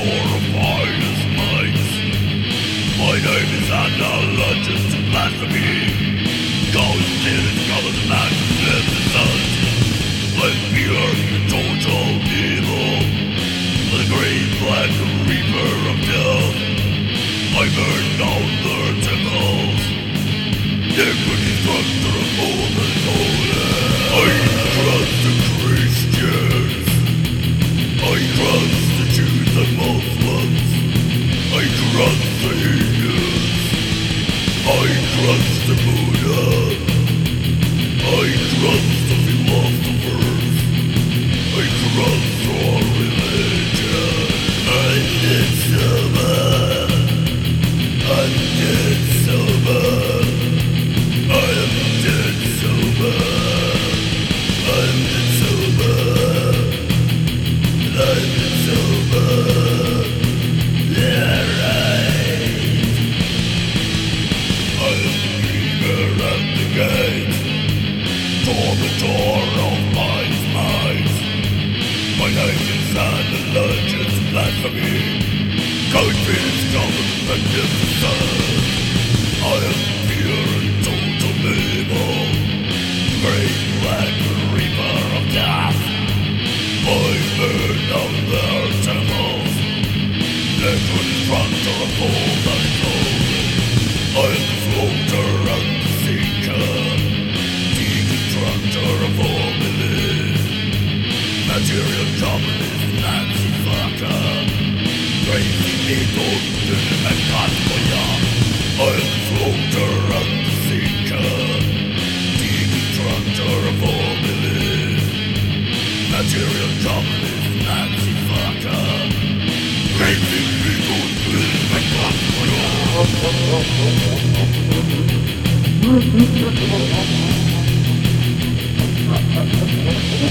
glorified as mice. My name is Anna, legend to blasphemy. Going in and colors magnificent. Let the earth the total evil. The great black reaper of death. I burn down their temples. Iniquity struck to the golden holy. I trust the Christians. I trust the Jews and Muslims. I trust the Hindus. I trust the Buddha. I trust the philosophers. I trust our religion. I'm dead sober. I'm dead sober. I am dead sober. I'm dead sober. I'm dead sober. Yeah, right. I am the dreamer at the gate, tormentor of my minds. My name is an legend blasphemy. Confidence common magnificent. I am pure and total evil. Great black reaper of death. I burn down their temples. Their constructor of old and golden. I am the floater and the seeker. Deconstructor of all belief. Material communist Nazi fucker. Crazy people and Cosmoya. I am the floater and the seeker. Deconstructor of all belief. Material communist Nazi fucker. Crazy people and Cosmoya.